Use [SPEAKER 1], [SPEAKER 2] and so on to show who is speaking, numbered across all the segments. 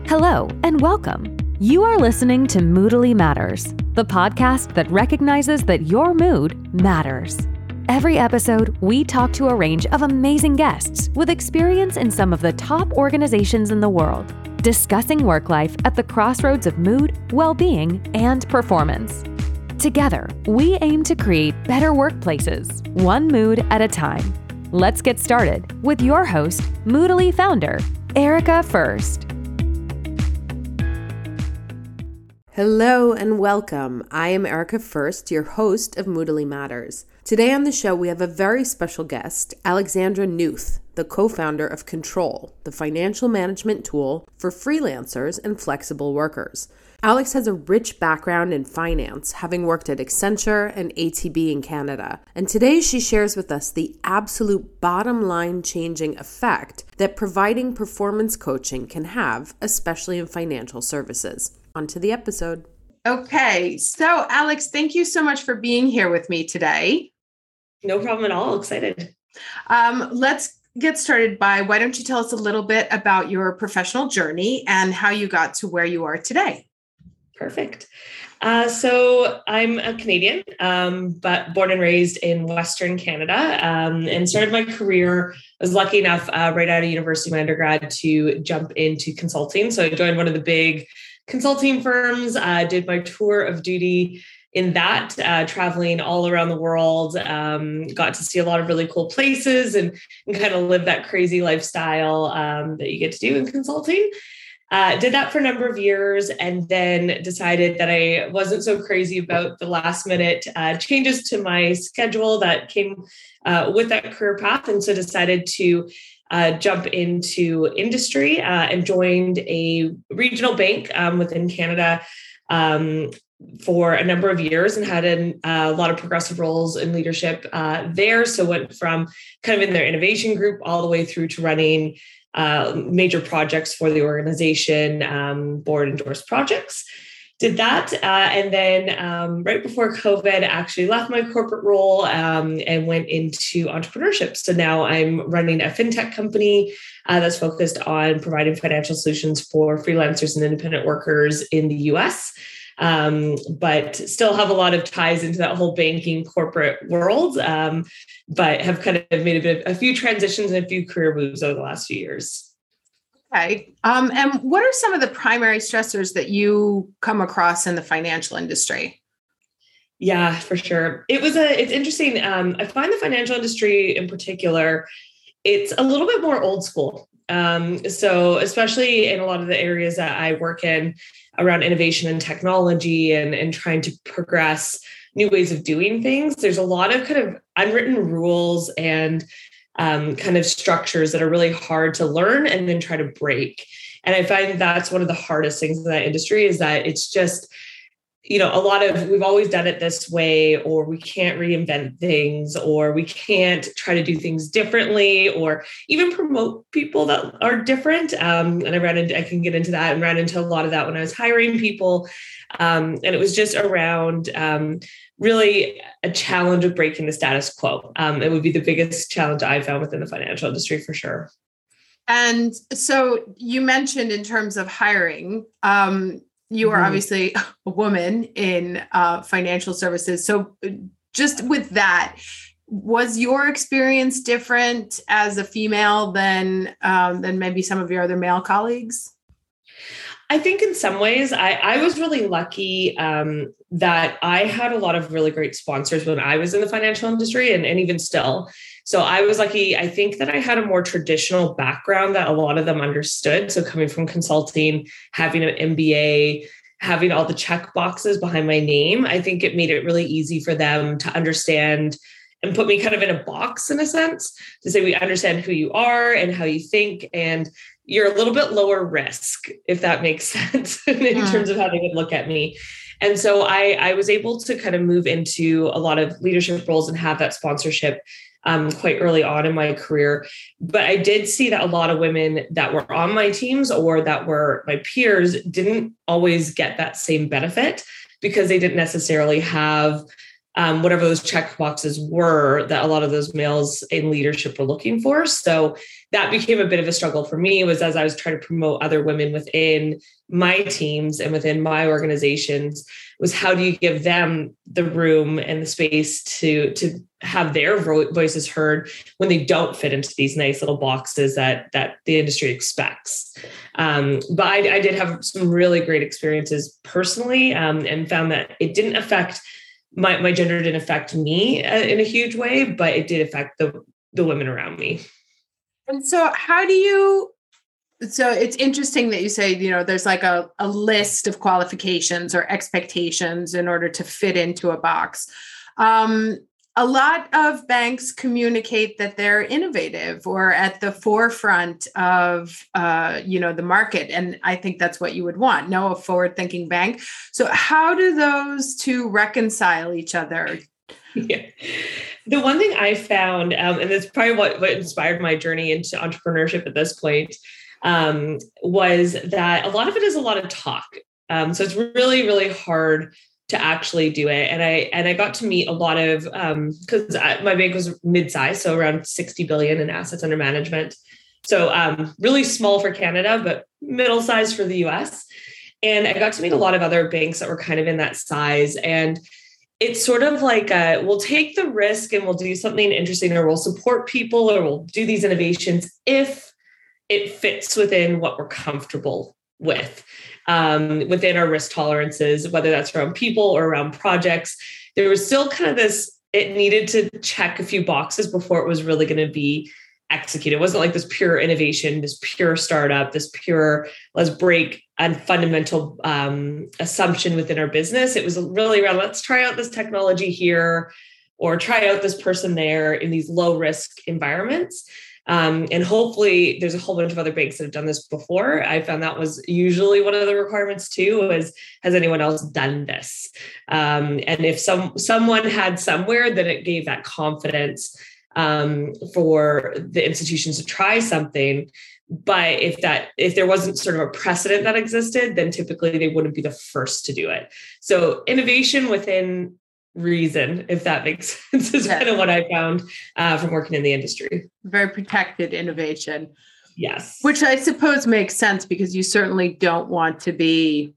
[SPEAKER 1] Hello and welcome. You are listening to Moodily Matters, the podcast that recognizes that your mood matters. Every episode, we talk to a range of amazing guests with experience in some of the top organizations in the world, discussing work life at the crossroads of mood, well-being, and performance. Together, we aim to create better workplaces, one mood at a time. Let's get started with your host, Moodily founder, Erica Furst.
[SPEAKER 2] Hello and welcome. I am Erica Furst, your host of Moodily Matters. Today on the show, we have a very special guest, Alexandra Knuth, the co-founder of Control, the financial management tool for freelancers and flexible workers. Alex has a rich background in finance, having worked at Accenture and ATB in Canada. And today she shares with us the absolute bottom line changing effect that providing performance coaching can have, especially in financial services. On to the episode.
[SPEAKER 3] Okay. So Alex, thank you so much for being here with me today.
[SPEAKER 4] No problem at all. Excited.
[SPEAKER 3] Let's get started by, why don't you tell us a little bit about your professional journey and how you got to where you are today?
[SPEAKER 4] Perfect. So I'm a Canadian, but born and raised in Western Canada, and started my career. I was lucky enough right out of university, my undergrad, to jump into consulting. So I joined one of the big consulting firms, did my tour of duty in that, traveling all around the world, got to see a lot of really cool places and kind of live that crazy lifestyle that you get to do in consulting. Did that for a number of years and then decided that I wasn't so crazy about the last minute changes to my schedule that came with that career path. And so decided to jump into industry and joined a regional bank within Canada for a number of years and had a lot of progressive roles in leadership there. So went from kind of in their innovation group all the way through to running major projects for the organization, board endorsed projects. Did that. And then right before COVID, actually left my corporate role and went into entrepreneurship. So now I'm running a fintech company that's focused on providing financial solutions for freelancers and independent workers in the US. But still have a lot of ties into that whole banking corporate world, but have kind of made a few transitions and a few career moves over the last few years.
[SPEAKER 3] Okay. And what are some of the primary stressors that you come across in the financial industry?
[SPEAKER 4] Yeah, for sure. It's interesting. I find the financial industry in particular, it's a little bit more old school. So especially in a lot of the areas that I work in around innovation and technology and trying to progress new ways of doing things, there's a lot of kind of unwritten rules and kind of structures that are really hard to learn and then try to break. And I find that's one of the hardest things in that industry is that it's just, we've always done it this way, or we can't reinvent things, or we can't try to do things differently, or even promote people that are different. And I can get into that and ran into a lot of that when I was hiring people. And it was just around really a challenge of breaking the status quo. It would be the biggest challenge I found within the financial industry for sure.
[SPEAKER 3] And so you mentioned in terms of hiring, you are obviously a woman in financial services. So just with that, was your experience different as a female than maybe some of your other male colleagues?
[SPEAKER 4] I think in some ways I was really lucky that I had a lot of really great sponsors when I was in the financial industry and even still. So I was lucky. I think that I had a more traditional background that a lot of them understood. So coming from consulting, having an MBA, having all the check boxes behind my name, I think it made it really easy for them to understand and put me kind of in a box in a sense to say, we understand who you are and how you think, and you're a little bit lower risk, if that makes sense, in terms of how they would look at me. And so I was able to kind of move into a lot of leadership roles and have that sponsorship quite early on in my career. But I did see that a lot of women that were on my teams or that were my peers didn't always get that same benefit because they didn't necessarily have whatever those check boxes were that a lot of those males in leadership were looking for. So that became a bit of a struggle for me, was as I was trying to promote other women within my teams and within my organizations, was how do you give them the room and the space to have their voices heard when they don't fit into these nice little boxes that the industry expects. But I did have some really great experiences personally, and found that it didn't affect my gender, didn't affect me in a huge way, but it did affect the women around me.
[SPEAKER 3] And so so it's interesting that you say, there's like a list of qualifications or expectations in order to fit into a box. A lot of banks communicate that they're innovative or at the forefront of, the market. And I think that's what you would want, a forward-thinking bank. So how do those two reconcile each other?
[SPEAKER 4] Yeah. The one thing I found, and it's probably what inspired my journey into entrepreneurship at this point, was that a lot of it is a lot of talk. So it's really, really hard to actually do it. And I got to meet a lot of, because my bank was mid-sized, so around 60 billion in assets under management. So really small for Canada, but middle-sized for the US. And I got to meet a lot of other banks that were kind of in that size. And it's sort of like, we'll take the risk and we'll do something interesting, or we'll support people, or we'll do these innovations if it fits within what we're comfortable with, within our risk tolerances, whether that's around people or around projects. There was still kind of this, it needed to check a few boxes before it was really going to be executed. It wasn't like this pure innovation, this pure startup, this pure, let's break a fundamental assumption within our business. It was really around, let's try out this technology here, or try out this person there in these low risk environments. And hopefully there's a whole bunch of other banks that have done this before. I found that was usually one of the requirements too, was, has anyone else done this? And if someone had somewhere, then it gave that confidence for the institutions to try something. But if there wasn't sort of a precedent that existed, then typically they wouldn't be the first to do it. So innovation within reason, if that makes sense, is kind of what I found from working in the industry.
[SPEAKER 3] Very protected innovation.
[SPEAKER 4] Yes.
[SPEAKER 3] Which I suppose makes sense, because you certainly don't want to be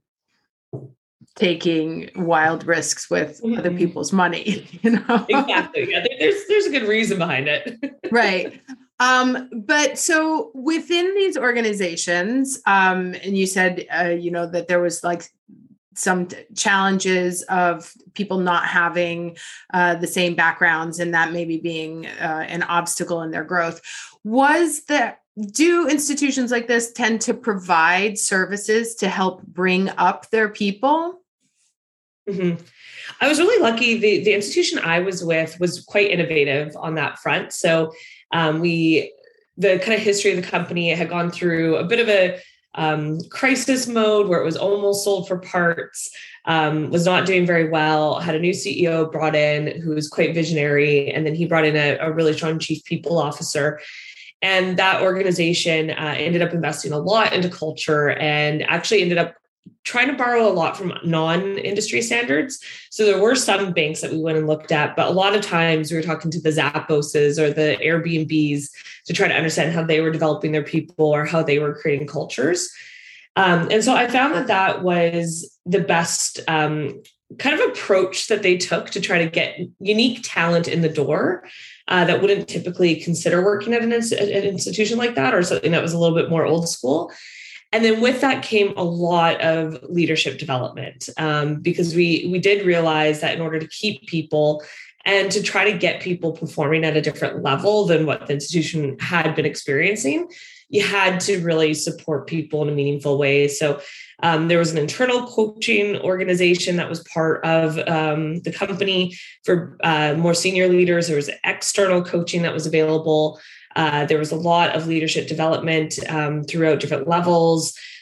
[SPEAKER 3] taking wild risks with other people's money,
[SPEAKER 4] Exactly. Yeah, there's a good reason behind it.
[SPEAKER 3] Right. But so within these organizations, and you said, that there was like some challenges of people not having the same backgrounds, and that maybe being an obstacle in their growth. Do institutions like this tend to provide services to help bring up their people?
[SPEAKER 4] Mm-hmm. I was really lucky. The institution I was with was quite innovative on that front. So the kind of history of the company had gone through a bit of a crisis mode where it was almost sold for parts, was not doing very well, had a new CEO brought in who was quite visionary. And then he brought in a really strong chief people officer. And that organization ended up investing a lot into culture, and actually ended up trying to borrow a lot from non-industry standards. So there were some banks that we went and looked at, but a lot of times we were talking to the Zapposes or the Airbnbs to try to understand how they were developing their people or how they were creating cultures. And so I found that was the best kind of approach that they took to try to get unique talent in the door that wouldn't typically consider working at an institution like that, or something that was a little bit more old school. And then with that came a lot of leadership development, because we did realize that in order to keep people and to try to get people performing at a different level than what the institution had been experiencing, you had to really support people in a meaningful way. So there was an internal coaching organization that was part of the company for more senior leaders. There was external coaching that was available. There was a lot of leadership development throughout different levels.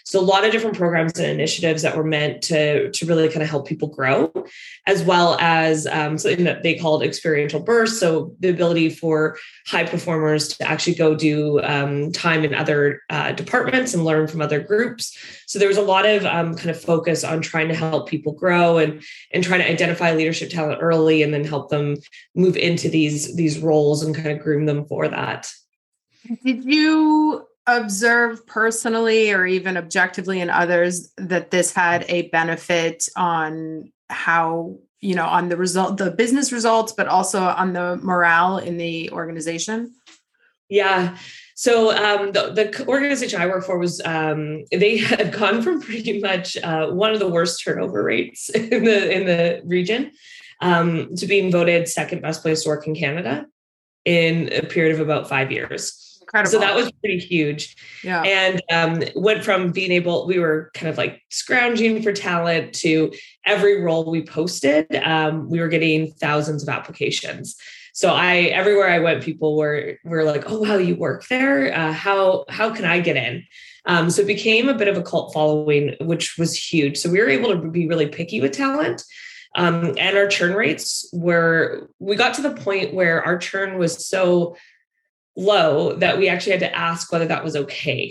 [SPEAKER 4] So a lot of different programs and initiatives that were meant to really kind of help people grow, as well as something that they called experiential bursts. So the ability for high performers to actually go do time in other departments and learn from other groups. So there was a lot of kind of focus on trying to help people grow and trying to identify leadership talent early and then help them move into these roles and kind of groom them for that.
[SPEAKER 3] Did you observe personally or even objectively in others that this had a benefit on how, on the business results, but also on the morale in the organization?
[SPEAKER 4] Yeah. So the organization I work for was, they had gone from pretty much one of the worst turnover rates in the region to being voted second best place to work in Canada in a period of about 5 years.
[SPEAKER 3] Incredible.
[SPEAKER 4] So that was pretty huge.
[SPEAKER 3] Yeah.
[SPEAKER 4] And went from we were kind of like scrounging for talent to every role we posted, we were getting thousands of applications. So everywhere I went, people were like, "Oh, wow, you work there? How can I get in?" So it became a bit of a cult following, which was huge. So we were able to be really picky with talent. And our churn rates we got to the point where our churn was so low that we actually had to ask whether that was okay.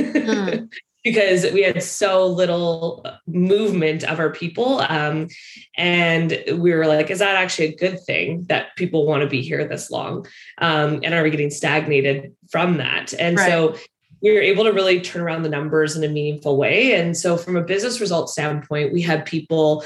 [SPEAKER 4] Because we had so little movement of our people. And we were like, is that actually a good thing that people want to be here this long? And are we getting stagnated from that? And
[SPEAKER 3] right.
[SPEAKER 4] So we were able to really turn around the numbers in a meaningful way. And so from a business result standpoint, we had people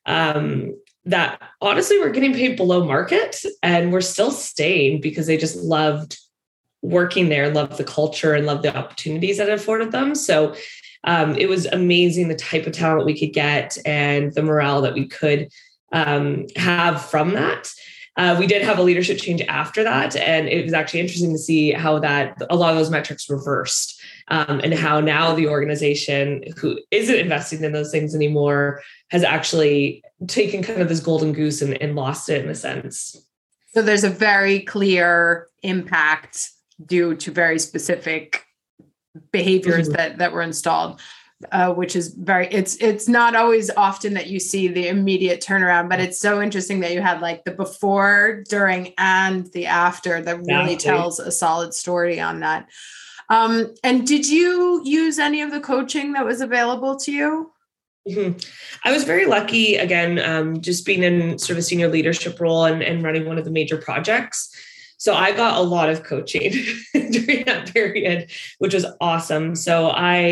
[SPEAKER 4] that honestly were getting paid below market and were still staying because they just loved working there, loved the culture and loved the opportunities that it afforded them. So it was amazing the type of talent we could get and the morale that we could have from that. We did have a leadership change after that. And it was actually interesting to see how a lot of those metrics reversed and how now the organization who isn't investing in those things anymore has actually taken kind of this golden goose and lost it in a sense.
[SPEAKER 3] So there's a very clear impact due to very specific behaviors that were installed, which is it's not always often that you see the immediate turnaround, but it's so interesting that you had like the before, during, and the after that really tells a solid story on that. And did you use any of the coaching that was available to you?
[SPEAKER 4] Mm-hmm. I was very lucky, again, just being in sort of a senior leadership role and running one of the major projects. So I got a lot of coaching during that period, which was awesome. So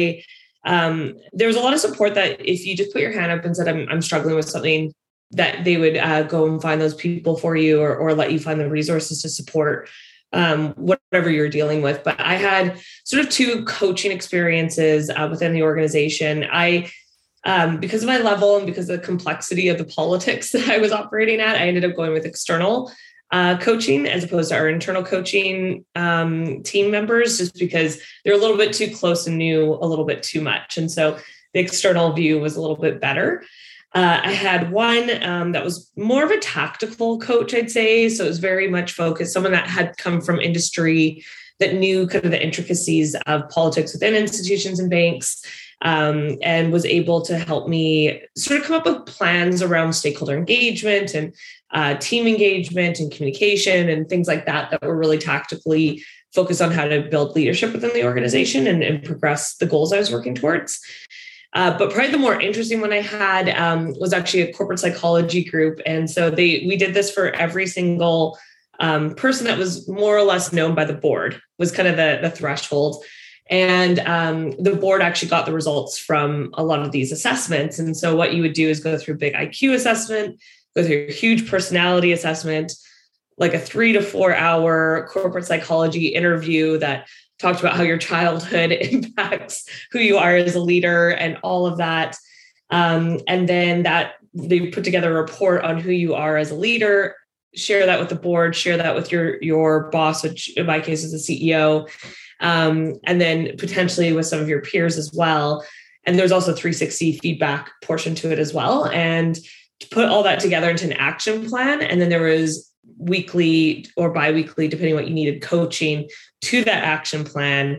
[SPEAKER 4] there was a lot of support that if you just put your hand up and said, I'm struggling with something, that they would go and find those people for you or let you find the resources to support whatever you're dealing with. But I had sort of two coaching experiences within the organization. Because of my level and because of the complexity of the politics that I was operating at, I ended up going with external coaching as opposed to our internal coaching team members, just because they're a little bit too close and knew a little bit too much. And so the external view was a little bit better. I had one that was more of a tactical coach, I'd say. So it was very much focused, someone that had come from industry that knew kind of the intricacies of politics within institutions and banks, and was able to help me sort of come up with plans around stakeholder engagement and team engagement and communication and things like that were really tactically focused on how to build leadership within the organization and progress the goals I was working towards. But probably the more interesting one I had was actually a corporate psychology group. And so we did this for every single person that was more or less known by the board, was kind of the threshold. And the board actually got the results from a lot of these assessments. And so what you would do is go through a big IQ assessment, go through a huge personality assessment, like a 3 to 4 hour corporate psychology interview that talked about how your childhood impacts who you are as a leader and all of that. And then they put together a report on who you are as a leader, share that with the board, share that with your boss, which in my case is the CEO, and then potentially with some of your peers as well. And there's also 360 feedback portion to it as well. And to put all that together into an action plan. And then there was weekly or biweekly, depending on what you needed, coaching to that action plan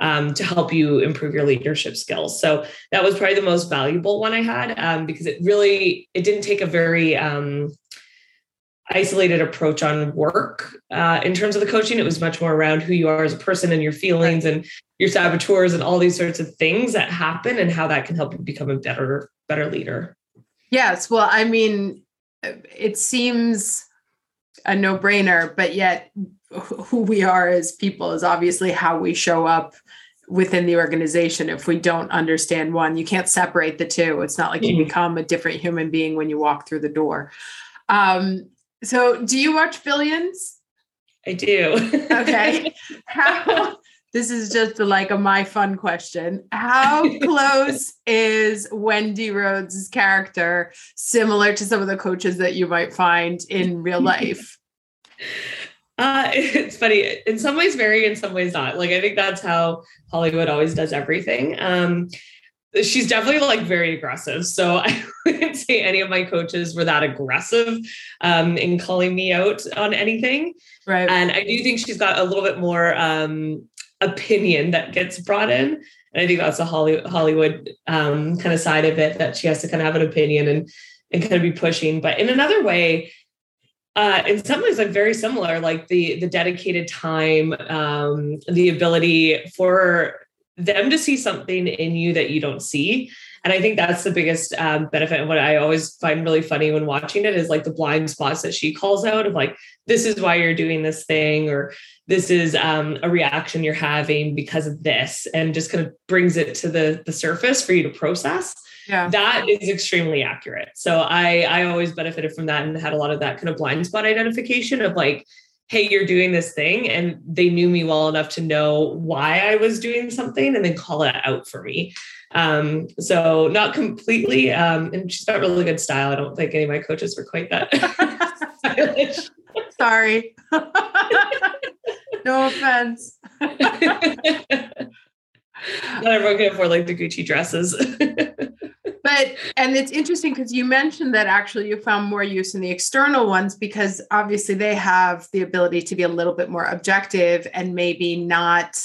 [SPEAKER 4] to help you improve your leadership skills. So that was probably the most valuable one I had, because it didn't take a very isolated approach on work. In terms of the coaching, it was much more around who you are as a person and your feelings and your saboteurs and all these sorts of things that happen and how that can help you become a better leader.
[SPEAKER 3] Yes. Well, I mean, it seems a no-brainer, but yet who we are as people is obviously how we show up within the organization. If we don't understand one, you can't separate the two. It's not like you become a different human being when you walk through the door. So do you watch Billions?
[SPEAKER 4] I do.
[SPEAKER 3] Okay. This is just like a my fun question. How close is Wendy Rhodes' character similar to some of the coaches that you might find in real life?
[SPEAKER 4] It's funny. In some ways very, in some ways not. Like, I think that's how Hollywood always does everything. She's definitely like very aggressive. So I wouldn't say any of my coaches were that aggressive in calling me out on anything.
[SPEAKER 3] Right.
[SPEAKER 4] And I do think she's got a little bit more opinion that gets brought in. And I think that's the Hollywood kind of side of it, that she has to kind of have an opinion and kind of be pushing. But in another way, in some ways, I'm very similar, like the dedicated time, the ability for them to see something in you that you don't see. And I think that's the biggest benefit. And what I always find really funny when watching it is like the blind spots that she calls out of like, this is why you're doing this thing, or this is a reaction you're having because of this, and just kind of brings it to the surface for you to process.
[SPEAKER 3] Yeah.
[SPEAKER 4] That is extremely accurate. So I always benefited from that and had a lot of that kind of blind spot identification of like, hey, you're doing this thing. And they knew me well enough to know why I was doing something and then call it out for me. So not completely. And she's got really good style. I don't think any of my coaches were quite that stylish.
[SPEAKER 3] Sorry. No offense.
[SPEAKER 4] Not everyone can afford like the Gucci dresses.
[SPEAKER 3] And it's interesting because you mentioned that actually you found more use in the external ones, because obviously they have the ability to be a little bit more objective and maybe not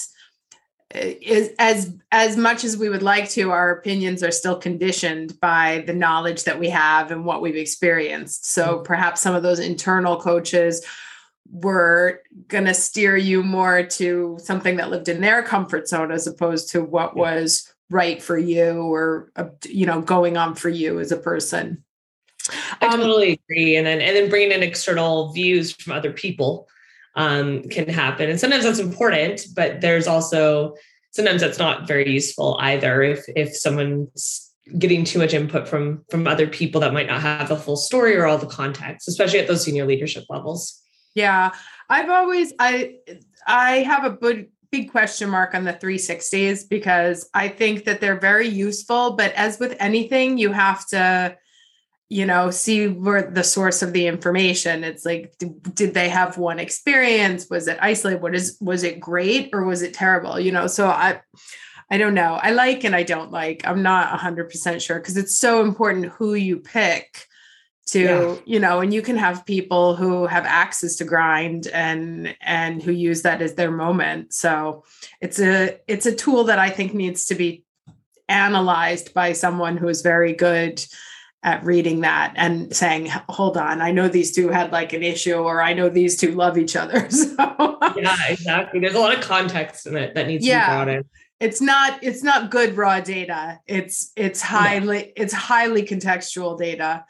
[SPEAKER 3] as much as we would like to. Our opinions are still conditioned by the knowledge that we have and what we've experienced. So perhaps some of those internal coaches were going to steer you more to something that lived in their comfort zone as opposed to what was right for you or, going on for you as a person.
[SPEAKER 4] I totally agree. And then bringing in external views from other people can happen. And sometimes that's important, but there's also, sometimes that's not very useful either. If someone's getting too much input from other people that might not have the full story or all the context, especially at those senior leadership levels.
[SPEAKER 3] Yeah. I have a big question mark on the 360s, because I think that they're very useful, but as with anything, you have to, see where the source of the information. It's like, did they have one experience? Was it isolated? Was it great or was it terrible? So I don't know. I like, and I don't like, I'm not 100% sure, because it's so important who you pick to, and you can have people who have axes to grind and who use that as their moment. So it's a tool that I think needs to be analyzed by someone who is very good at reading that and saying, hold on, I know these two had like an issue, or I know these two love each other. So
[SPEAKER 4] yeah, exactly. There's a lot of context in it that needs to be brought in.
[SPEAKER 3] It's not good raw data. It's highly contextual data.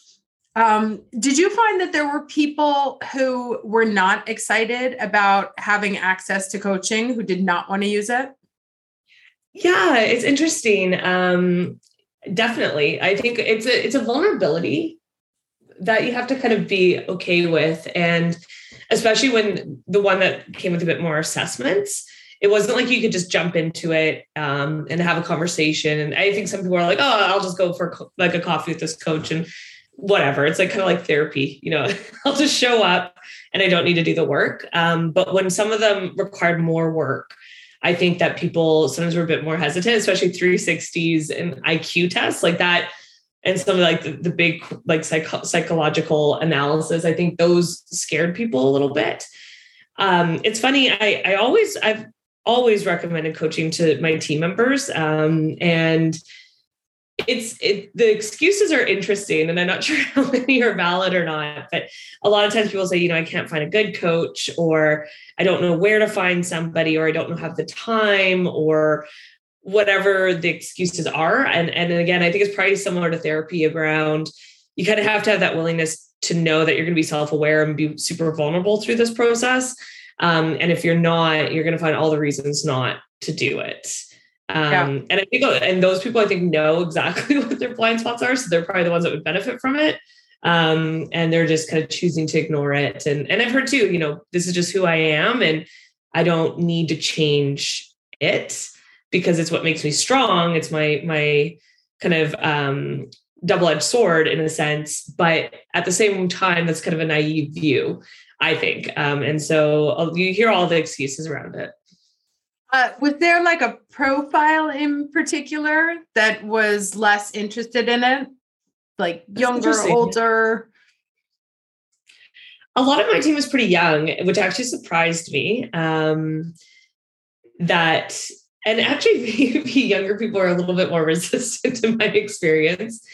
[SPEAKER 3] Did you find that there were people who were not excited about having access to coaching, who did not want to use it?
[SPEAKER 4] Yeah, it's interesting. Definitely. I think it's a vulnerability that you have to kind of be okay with. And especially when the one that came with a bit more assessments, it wasn't like you could just jump into it and have a conversation. And I think some people are like, oh, I'll just go for like a coffee with this coach and whatever. It's like kind of like therapy, I'll just show up and I don't need to do the work. But when some of them required more work, I think that people sometimes were a bit more hesitant, especially 360s and IQ tests like that. And some of like the big like psychological analysis, I think those scared people a little bit. It's funny. I've always recommended coaching to my team members. And the excuses are interesting, and I'm not sure how many are valid or not, but a lot of times people say, I can't find a good coach, or I don't know where to find somebody, or I don't have the time, or whatever the excuses are. And again, I think it's probably similar to therapy around, you kind of have to have that willingness to know that you're going to be self-aware and be super vulnerable through this process. And if you're not, you're going to find all the reasons not to do it. And I think, and those people I think know exactly what their blind spots are. So they're probably the ones that would benefit from it. And they're just kind of choosing to ignore it. And I've heard too, this is just who I am, and I don't need to change it because it's what makes me strong. It's my kind of double-edged sword in a sense, but at the same time, that's kind of a naive view, I think. And so you hear all the excuses around it.
[SPEAKER 3] Was there like a profile in particular that was less interested in it? Like younger, older?
[SPEAKER 4] A lot of my team was pretty young, which actually surprised me. And actually maybe younger people are a little bit more resistant in my experience.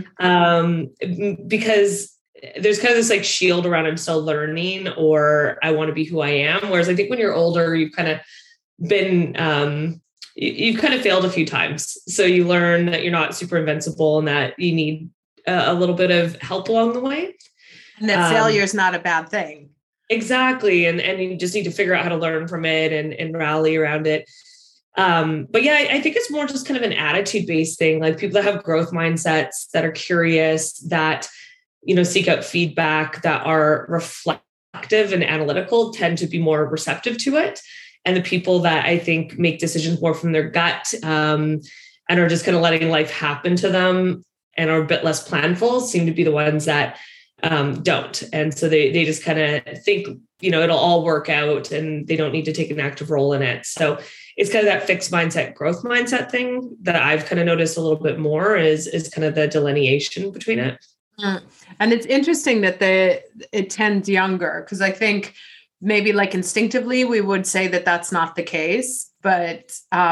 [SPEAKER 4] Because there's kind of this like shield around I'm still learning, or I want to be who I am. Whereas I think when you're older, you've kind of been, you've kind of failed a few times. So you learn that you're not super invincible and that you need a little bit of help along the way.
[SPEAKER 3] And that failure is not a bad thing.
[SPEAKER 4] Exactly. And you just need to figure out how to learn from it and rally around it. But yeah, I think it's more just kind of an attitude-based thing. Like people that have growth mindsets, that are curious, that, seek out feedback, that are reflective and analytical, tend to be more receptive to it. And the people that I think make decisions more from their gut, and are just kind of letting life happen to them and are a bit less planful, seem to be the ones that don't. And so they just kind of think, it'll all work out and they don't need to take an active role in it. So it's kind of that fixed mindset, growth mindset thing that I've kind of noticed a little bit more is kind of the delineation between it.
[SPEAKER 3] And it's interesting that it tends younger, because I think maybe like instinctively we would say that that's not the case, but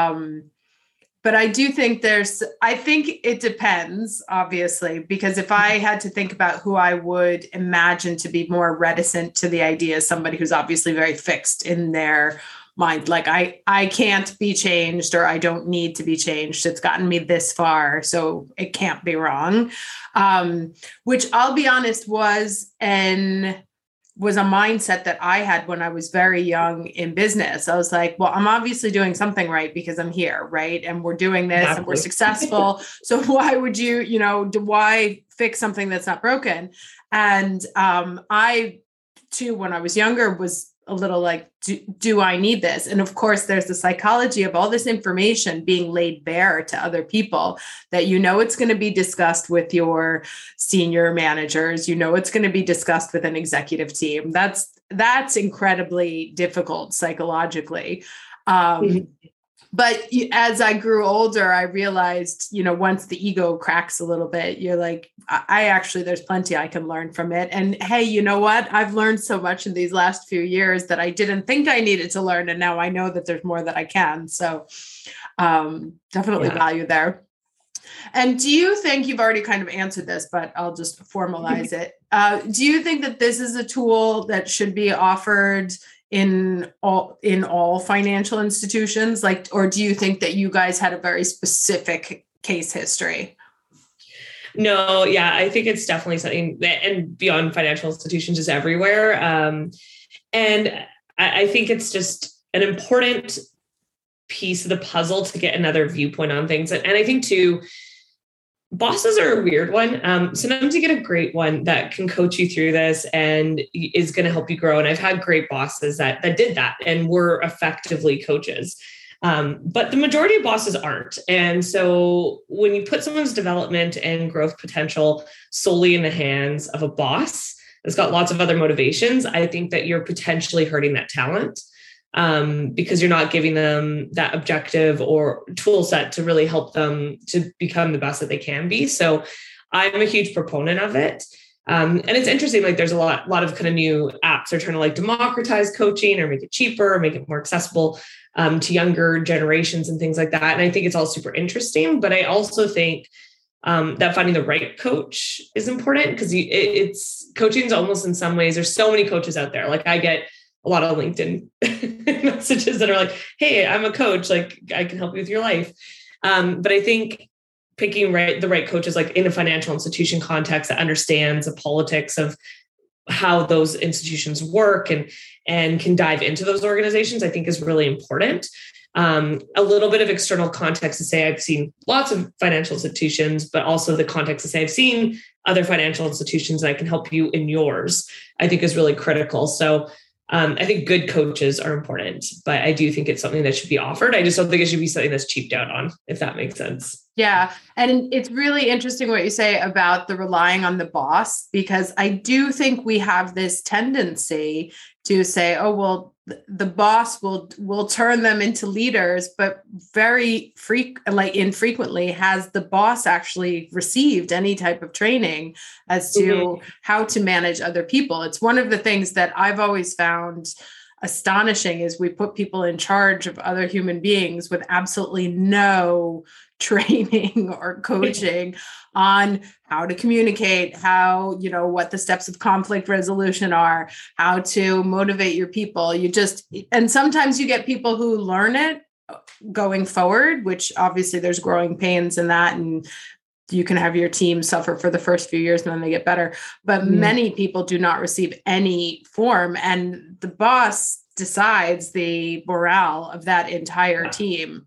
[SPEAKER 3] I do think I think it depends, obviously, because if I had to think about who I would imagine to be more reticent to the idea, somebody who's obviously very fixed in their mind, like I can't be changed, or I don't need to be changed. It's gotten me this far, so it can't be wrong. Which I'll be honest was a mindset that I had when I was very young in business. I was like, well, I'm obviously doing something right because I'm here, right? And we're doing this and we're successful. So why would why fix something that's not broken? And I too, when I was younger, was a little like, do I need this? And of course, there's the psychology of all this information being laid bare to other people that it's going to be discussed with your senior managers. It's going to be discussed with an executive team. That's incredibly difficult psychologically. But as I grew older, I realized, once the ego cracks a little bit, you're like, there's plenty I can learn from it. And hey, you know what? I've learned so much in these last few years that I didn't think I needed to learn. And now I know that there's more that I can. So definitely value there. And do you think, you've already kind of answered this, but I'll just formalize it. Do you think that this is a tool that should be offered in all financial institutions, or do you think that you guys had a very specific case history?
[SPEAKER 4] No, yeah, I think it's definitely something that, and beyond financial institutions, is everywhere. And I think it's just an important piece of the puzzle to get another viewpoint on things. And I think too, bosses are a weird one. Sometimes you get a great one that can coach you through this and is going to help you grow. And I've had great bosses that did that and were effectively coaches. But the majority of bosses aren't. And so when you put someone's development and growth potential solely in the hands of a boss that's got lots of other motivations, I think that you're potentially hurting that talent. Because you're not giving them that objective or tool set to really help them to become the best that they can be. So I'm a huge proponent of it. And it's interesting, like there's a lot of kind of new apps are trying to like democratize coaching or make it cheaper, or make it more accessible to younger generations and things like that. And I think it's all super interesting, but I also think that finding the right coach is important, because it's coaching is almost, in some ways, there's so many coaches out there. Like I get a lot of LinkedIn messages that are like, hey, I'm a coach, like I can help you with your life. But I think picking the right coaches, like in a financial institution context, that understands the politics of how those institutions work and can dive into those organizations, I think is really important. A little bit of external context to say I've seen lots of financial institutions, but also the context to say I've seen other financial institutions and I can help you in yours, I think is really critical. So I think good coaches are important, but I do think it's something that should be offered. I just don't think it should be something that's cheaped out on, if that makes sense.
[SPEAKER 3] Yeah. And it's really interesting what you say about the relying on the boss, because I do think we have this tendency to say, oh, well, the boss will turn them into leaders, but very infrequently has the boss actually received any type of training as to how to manage other people. It's one of the things that I've always found astonishing is we put people in charge of other human beings with absolutely no training or coaching on how to communicate, how, what the steps of conflict resolution are, how to motivate your people. And sometimes you get people who learn it going forward, which obviously there's growing pains in that. And you can have your team suffer for the first few years and then they get better. But many people do not receive any form. And the boss decides the morale of that entire team.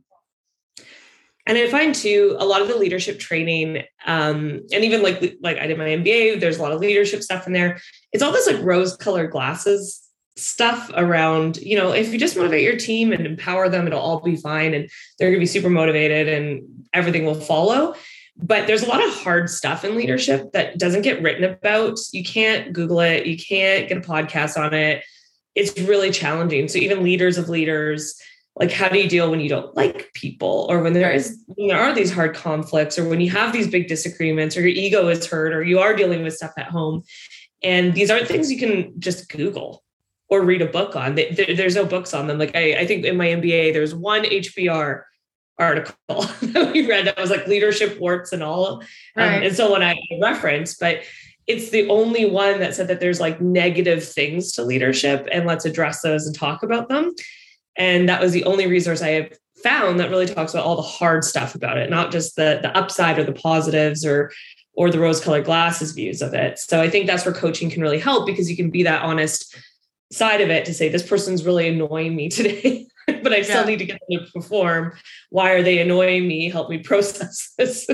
[SPEAKER 4] And I find too, a lot of the leadership training, and even like I did my MBA, there's a lot of leadership stuff in there. It's all this like rose-colored glasses stuff around, if you just motivate your team and empower them, it'll all be fine. And they're going to be super motivated and everything will follow. But there's a lot of hard stuff in leadership that doesn't get written about. You can't Google it. You can't get a podcast on it. It's really challenging. So even leaders of leaders, like how do you deal when you don't like people, or when there are these hard conflicts, or when you have these big disagreements, or your ego is hurt, or you are dealing with stuff at home. And these aren't things you can just Google or read a book on. There's no books on them. Like I think in my MBA, there's one HBR article that we read that was like leadership warts and all. And so when I reference, but it's the only one that said that there's like negative things to leadership and let's address those and talk about them. And that was the only resource I have found that really talks about all the hard stuff about it, not just the upside or the positives or the rose-colored glasses views of it. So I think that's where coaching can really help, because you can be that honest side of it to say, this person's really annoying me today, but I still need to get them to perform. Why are they annoying me? Help me process this.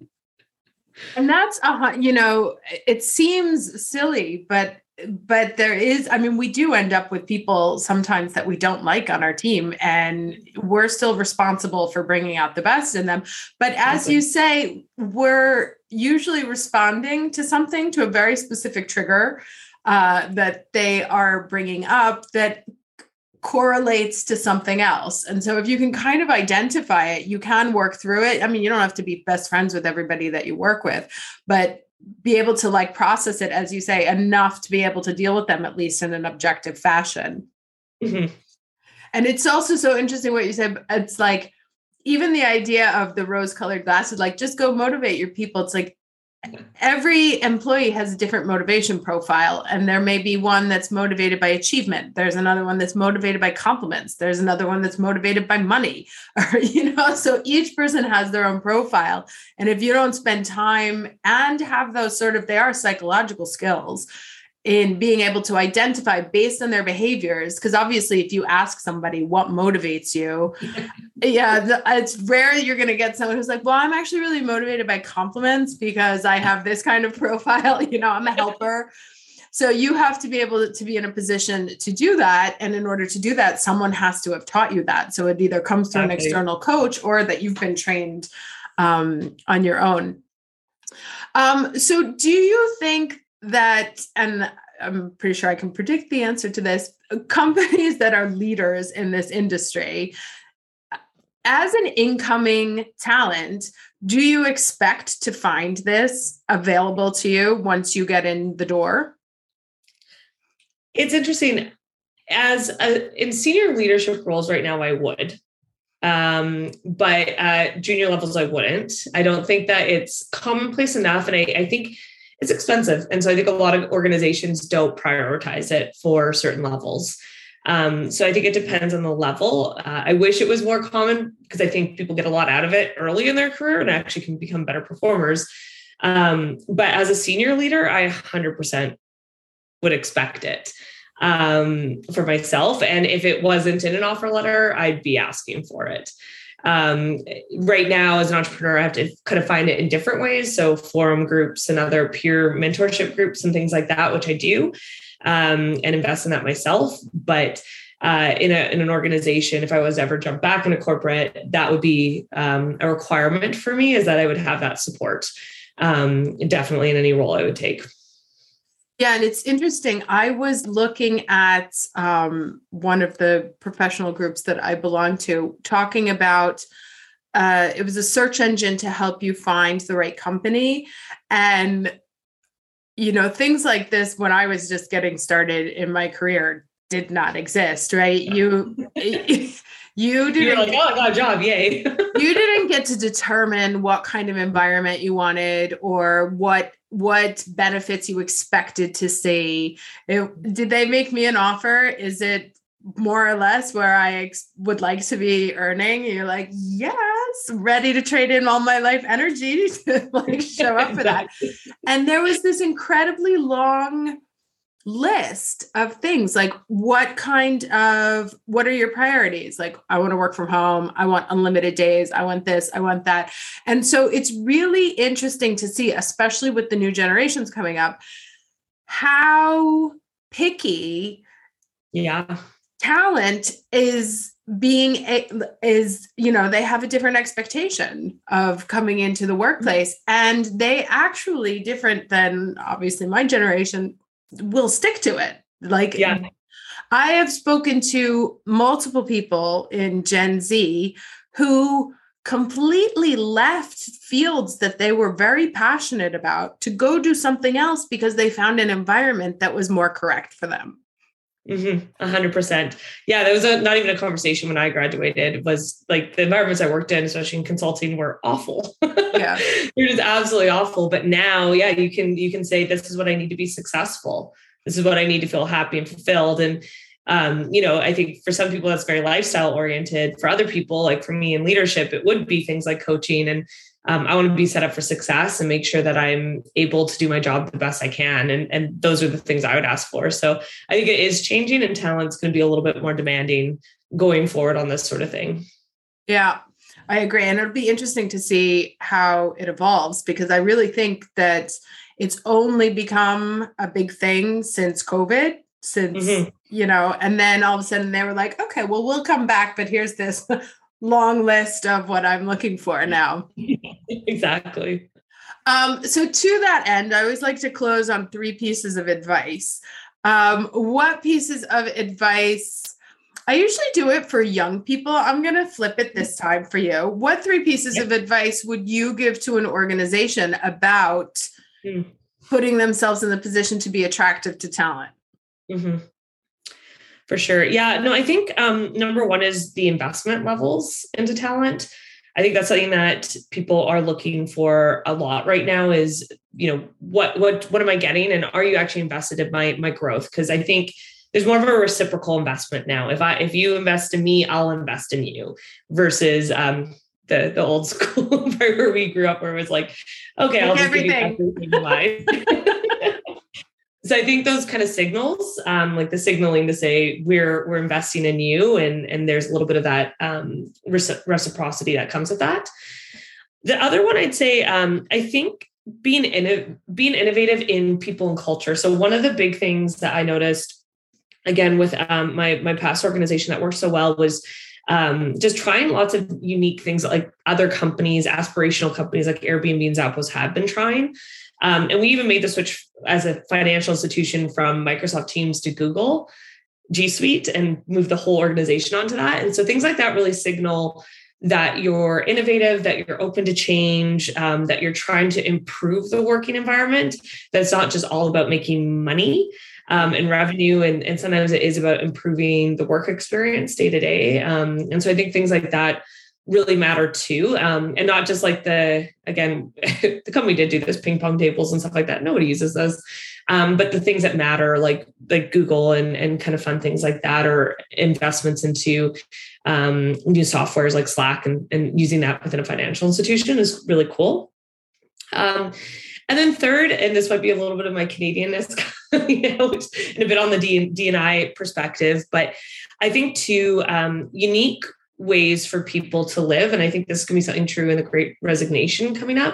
[SPEAKER 3] And that's, it seems silly, but there is, we do end up with people sometimes that we don't like on our team, and we're still responsible for bringing out the best in them. But as you say, we're usually responding to something, to a very specific trigger that they are bringing up that correlates to something else. And so if you can kind of identify it, you can work through it. You don't have to be best friends with everybody that you work with, but be able to like process it, as you say, enough to be able to deal with them, at least in an objective fashion. Mm-hmm. And it's also so interesting what you said. It's like, even the idea of the rose-colored glasses, like just go motivate your people. It's like every employee has a different motivation profile, and there may be one that's motivated by achievement. There's another one that's motivated by compliments. There's another one that's motivated by money, or, so each person has their own profile. And if you don't spend time and have those they are psychological skills in being able to identify based on their behaviors, because obviously if you ask somebody what motivates you, it's rare you're going to get someone who's like, well, I'm actually really motivated by compliments because I have this kind of profile, I'm a helper. So you have to be able to be in a position to do that. And in order to do that, someone has to have taught you that. So it either comes through an external coach or that you've been trained on your own. So do you think that, and I'm pretty sure I can predict the answer to this, companies that are leaders in this industry, as an incoming talent, do you expect to find this available to you once you get in the door?
[SPEAKER 4] It's interesting. In senior leadership roles right now, I would. But at junior levels, I wouldn't. I don't think that it's commonplace enough. And I think it's expensive. And so I think a lot of organizations don't prioritize it for certain levels. So I think it depends on the level. I wish it was more common because I think people get a lot out of it early in their career and actually can become better performers. But as a senior leader, I 100% would expect it for myself. And if it wasn't in an offer letter, I'd be asking for it. Right now, as an entrepreneur, I have to kind of find it in different ways. So forum groups and other peer mentorship groups and things like that, which I do, and invest in that myself. But in an organization, if I was ever jump back into corporate, that would be a requirement for me, is that I would have that support, definitely in any role I would take.
[SPEAKER 3] Yeah, and it's interesting. I was looking at one of the professional groups that I belong to, talking about it was a search engine to help you find the right company. And, things like this, when I was just getting started in my career, did not exist, right? You didn't.
[SPEAKER 4] You're like, oh, I got a job, yay.
[SPEAKER 3] You didn't get to determine what kind of environment you wanted or what benefits you expected to see. Did they make me an offer? Is it more or less where I would like to be earning? You're like, yes, ready to trade in all my life energy to show up for that. And there was this incredibly long list of things, like what are your priorities? Like, I want to work from home. I want unlimited days. I want this, I want that. And so it's really interesting to see, especially with the new generations coming up, how picky talent is they have a different expectation of coming into the workplace. And they actually, different than obviously my generation, will stick to it. I have spoken to multiple people in Gen Z who completely left fields that they were very passionate about to go do something else because they found an environment that was more correct for them.
[SPEAKER 4] 100%. Yeah, there was not even a conversation when I graduated. It was like the environments I worked in, especially in consulting, were awful.
[SPEAKER 3] Yeah,
[SPEAKER 4] they're just absolutely awful. But now, you can say, this is what I need to be successful. This is what I need to feel happy and fulfilled. And I think for some people that's very lifestyle oriented. For other people, like for me in leadership, it would be things like coaching. And I want to be set up for success and make sure that I'm able to do my job the best I can. And those are the things I would ask for. So I think it is changing, and talent's going to be a little bit more demanding going forward on this sort of thing.
[SPEAKER 3] Yeah, I agree. And it'll be interesting to see how it evolves, because I really think that it's only become a big thing since COVID, and then all of a sudden they were like, okay, well, we'll come back, but here's this long list of what I'm looking for now.
[SPEAKER 4] Exactly.
[SPEAKER 3] So to that end, I always like to close on 3 pieces of advice. What pieces of advice? I usually do it for young people. I'm going to flip it this time for you. What 3 pieces of advice would you give to an organization about putting themselves in the position to be attractive to talent?
[SPEAKER 4] For sure. Yeah, no, I think number 1 is the investment levels into talent. I think that's something that people are looking for a lot right now is, what am I getting? And are you actually invested in my growth? Because I think there's more of a reciprocal investment now. If you invest in me, I'll invest in you, versus the old school where we grew up, where it was like, okay, I'll just give you everything in life. So I think those kind of signals, like the signaling to say we're investing in you, and there's a little bit of that reciprocity that comes with that. The other one I'd say, I think being innovative in people and culture. So one of the big things that I noticed, again, with my past organization that worked so well, was just trying lots of unique things that like other companies, aspirational companies like Airbnb and Zappos have been trying. And we even made the switch as a financial institution from Microsoft Teams to Google G Suite and moved the whole organization onto that. And so things like that really signal that you're innovative, that you're open to change, that you're trying to improve the working environment. That's not just all about making money and revenue. And sometimes it is about improving the work experience day to day. And so I think things like that really matter too. And not just like the company did do this ping pong tables and stuff like that. Nobody uses those. But the things that matter, like Google and kind of fun things like that, or investments into new softwares like Slack and using that within a financial institution is really cool. And then third, and this might be a little bit of my Canadianness, and a bit on the D&I perspective, but I think too, unique ways for people to live. And I think this can be something true in the Great Resignation coming up.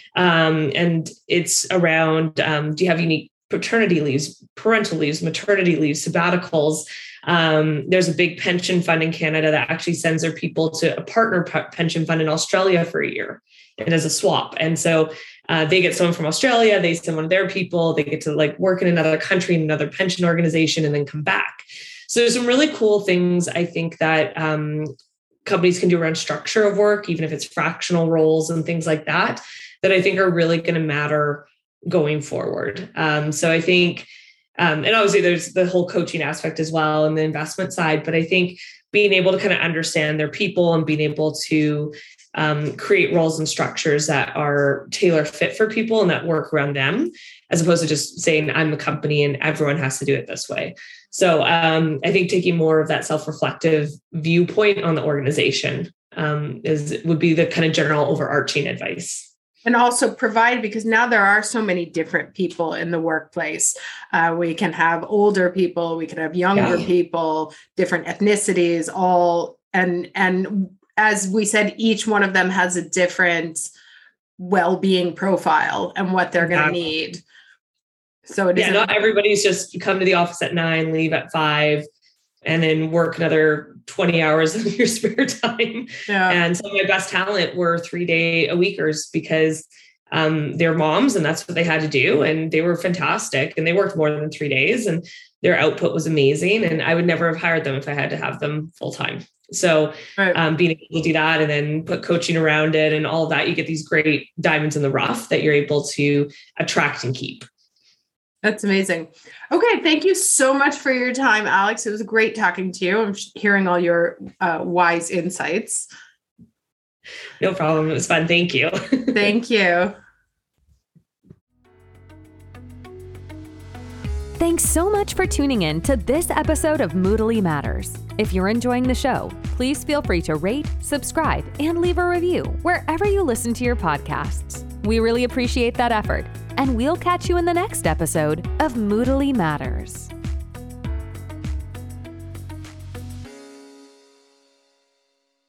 [SPEAKER 4] And it's around, do you have unique paternity leaves, parental leaves, maternity leaves, sabbaticals? There's a big pension fund in Canada that actually sends their people to a partner pension fund in Australia for a year. It is a swap. And so they get someone from Australia, they send one of their people, they get to like work in another country, in another pension organization, and then come back. So there's some really cool things I think that companies can do around structure of work, even if it's fractional roles and things like that, that I think are really going to matter going forward. So I think, and obviously there's the whole coaching aspect as well and the investment side, but I think being able to kind of understand their people and being able to create roles and structures that are tailor fit for people and that work around them, as opposed to just saying, I'm the company and everyone has to do it this way. So I think taking more of that self-reflective viewpoint on the organization would be the kind of general overarching advice.
[SPEAKER 3] And also provide, because now there are so many different people in the workplace. We can have older people, we can have younger people, different ethnicities, all. And as we said, each one of them has a different well-being profile and what they're going to need. So it
[SPEAKER 4] not everybody's just come to the office at 9, leave at 5, and then work another 20 hours of your spare time. Yeah. And some of my best talent were 3-day-a-weekers because they're moms and that's what they had to do. And they were fantastic and they worked more than 3 days and their output was amazing. And I would never have hired them if I had to have them full time. So being able to do that and then put coaching around it and all of that, you get these great diamonds in the rough that you're able to attract and keep.
[SPEAKER 3] That's amazing. Okay. Thank you so much for your time, Alex. It was great talking to you. I'm hearing all your wise insights.
[SPEAKER 4] No problem. It was fun. Thank you.
[SPEAKER 3] Thank you.
[SPEAKER 1] Thanks so much for tuning in to this episode of Moodily Matters. If you're enjoying the show, please feel free to rate, subscribe, and leave a review wherever you listen to your podcasts. We really appreciate that effort, and we'll catch you in the next episode of Moodily Matters.